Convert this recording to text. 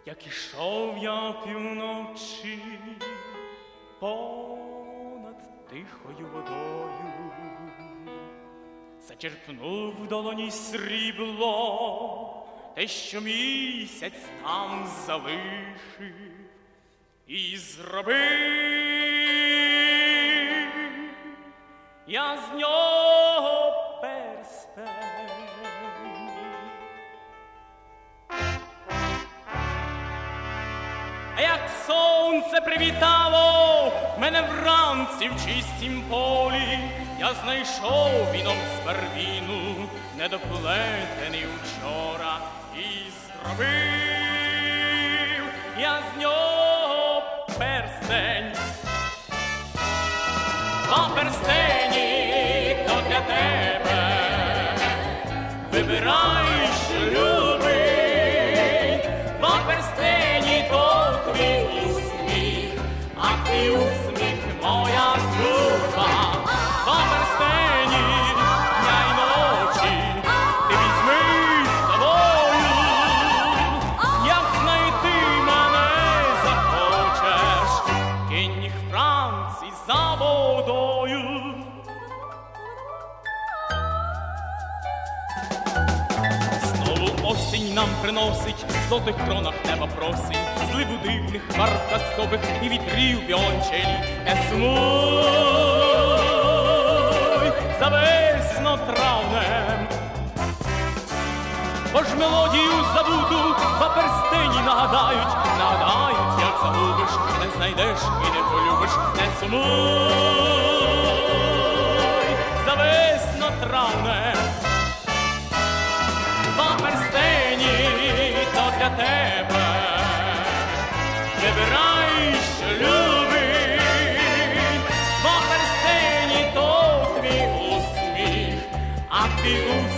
Як ішов я півночі понад тихою водою, зачерпнув в долоні срібло, те, що місяць там залишив, і зробив я з нього перстень. А як сонце привітало мене вранці в чистім полі, я знайшов віном з барвіну, недоплетений вчора, і зробив я з нього перстень. Два перстені то для тебе, вибирай, що любий. Два перстені то твій усміх, а твій усміх моя злюба. Два перстені дня й ночі ти візьми з собою. Як знайти мене захочеш, кинь їх вранці за водою. Осінь нам приносить, в золотих кронах неба просить, зливу дивних барв казкових і вітрів віолончелі. Не сумуй за весно-травнем, бо ж мелодію забуду, два перстені нагадають, як загубиш, не знайдеш і не полюбиш. Не сумуй за весно-травнем, два перстені то для тебе, вибирай, що любить. Два перстені то твій усміх, а твій усміх